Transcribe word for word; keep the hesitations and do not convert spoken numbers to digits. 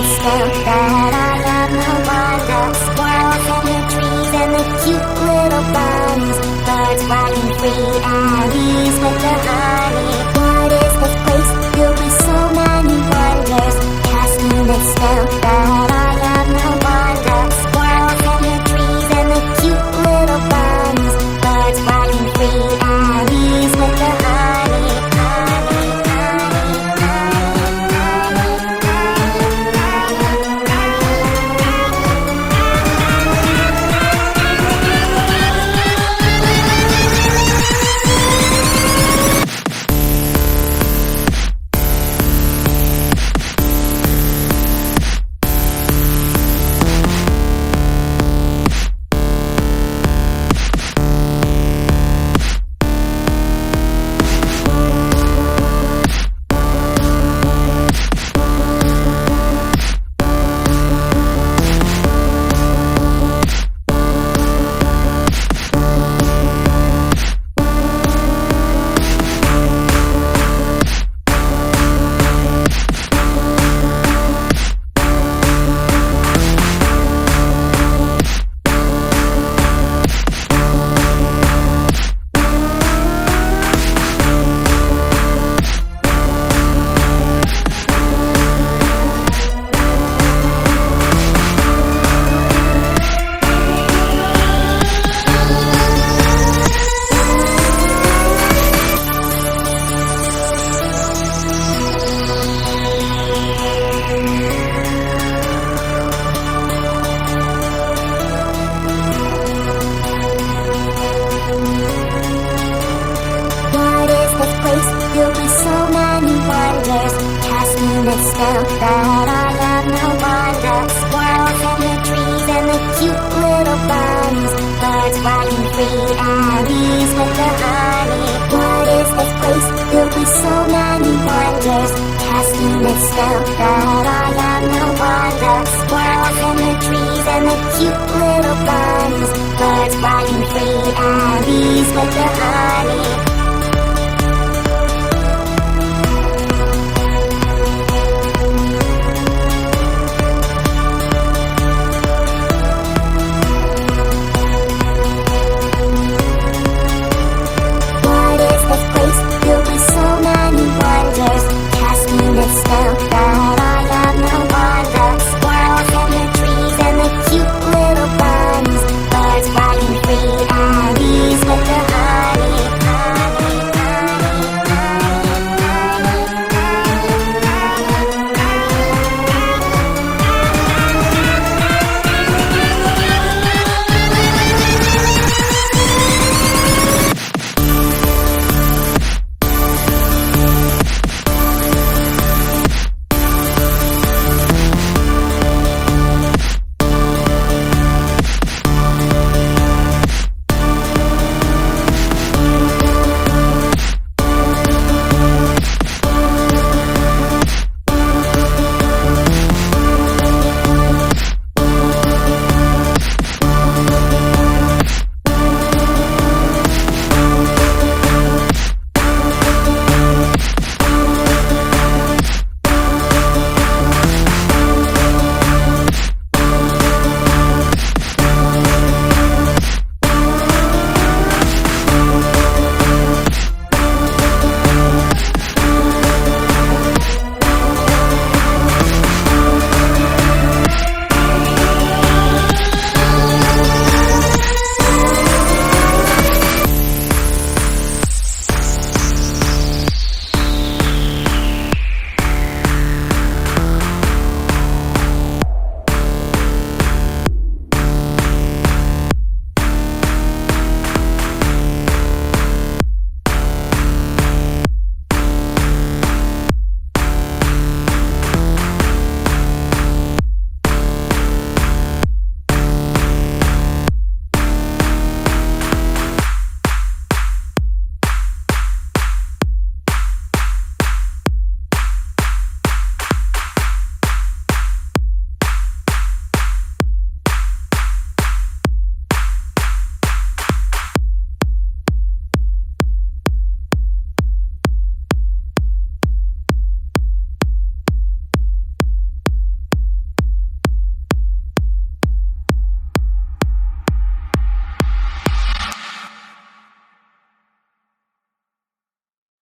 smell that I have no wonder. Squirrels in the trees and the cute little bunnies. Birds flying free and bees with the honey. What is this place filled with so many wonders? Cast me the smell that I have no wonder. Squirrels in the trees and the cute little bunnies. Birds flying free and bees with the honey. Honey, honey, honey, smell that I have no wonder. Squirrels in the trees and the cute little bunnies. Birds flying free and bees with the honey. What is this place filled with so many wonders? Casting its spell that I have no wonder. Squirrels in the trees and the cute little bunnies. Birds flying free and bees with the honey.